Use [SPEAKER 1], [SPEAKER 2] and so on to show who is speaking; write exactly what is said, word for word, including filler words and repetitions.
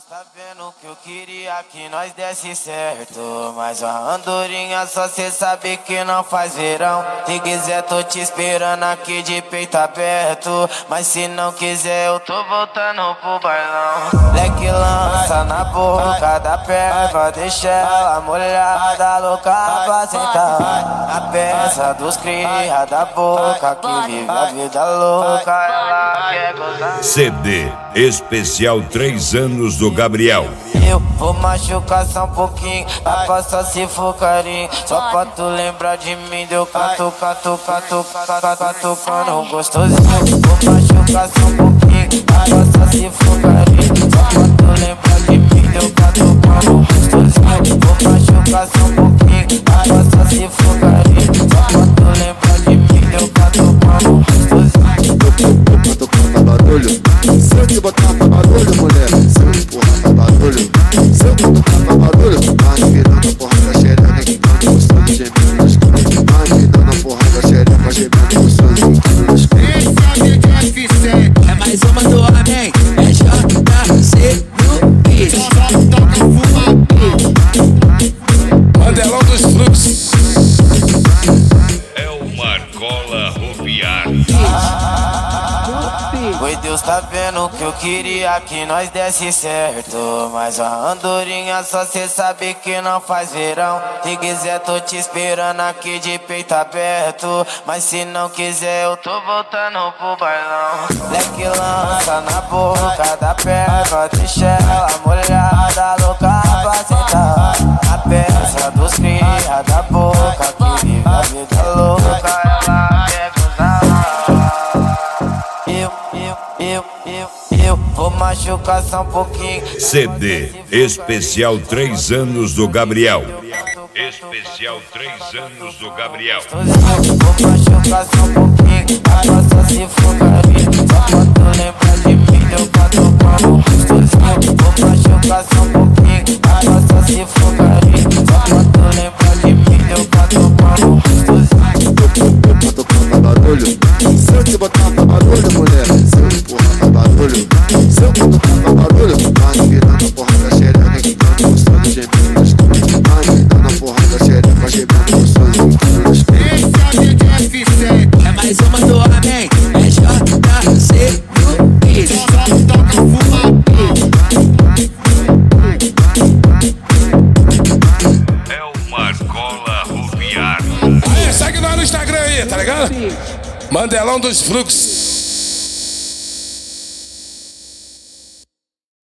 [SPEAKER 1] Deus tá vendo que eu queria que nós desse certo, mas a andorinha só cê sabe que não faz verão. Se quiser tô te esperando aqui de peito aberto, mas se não quiser eu tô voltando pro bailão. Leque lança na boca da perna, deixa ela molhada, louca pra sentar. A peça dos cria da boca que vive a vida louca, ela quer gozar.
[SPEAKER 2] C D especial três anos do Gabriel.
[SPEAKER 1] Eu vou machucar só um pouquinho, dá pra só se for carinho. Só pra tu lembrar de mim, deu canto, canto, canto, canto, catucando gostosinho. Vou machucar só um pouquinho, dá pra só se for carinho. Só pra tu lembrar de mim, deu catucando gostosinho. Vou machucar só um pouquinho, dá pra só se for carinho. Só pra tu lembrar de mim, deu catucando gostosinho.
[SPEAKER 3] Catucando barulho, se eu te botar pra barulho, mulher, se eu empurrar pra barulho, se eu te botar pra barulho, vai me dando a porra da xereca, que tá gostando de gemendo nas costas. Vai me dando a porra da xereca, gemendo gostoso, que nas costas.
[SPEAKER 4] Esse é o D J F C, é mais uma do homem, é J C no beat. Só toca fuma Mandelão dos Fluxos.
[SPEAKER 2] É o Marcola Roviário.
[SPEAKER 1] Oi, Deus tá vendo que eu queria que nós desse certo, mas a andorinha só cê sabe que não faz verão. Se quiser tô te esperando aqui de peito aberto, mas se não quiser eu tô voltando pro bailão. Leque lança na boca da perna, deixa ela molhada, louca pra sentar. A peça dos cria da boca que vive a vida louca, ela quer gozar. Eu, eu, eu, eu, eu vou machucar só um pouquinho.
[SPEAKER 2] C D especial três anos do Gabriel. Especial três anos do Gabriel.
[SPEAKER 1] Vou machucar só um pouquinho, dá pra só se for carinho. Só pra tu lembrar de mim, deu catucando gostosinho. Vou machucar só um pouquinho, dá pra só se for carinho. Só pra tu lembrar de mim, deu catucando gostosinho.
[SPEAKER 3] Catucando barulho, se eu te botar pra barulho, mulher, se eu empurrar pra barulho, se eu te botar pra barulho, vai me dando a porra da xereca, que tá gostando de gemendo nas costas. Vai me dando a porra da xereca, gemendo gostoso, que nas costas.
[SPEAKER 4] Esse é o D J F C, é mais uma do homem, é J C no beat. Só toca fuma
[SPEAKER 2] É o Marcola Roviário.
[SPEAKER 5] Aí, segue nós no Instagram aí, tá ligado? Mandelão dos Fluxos.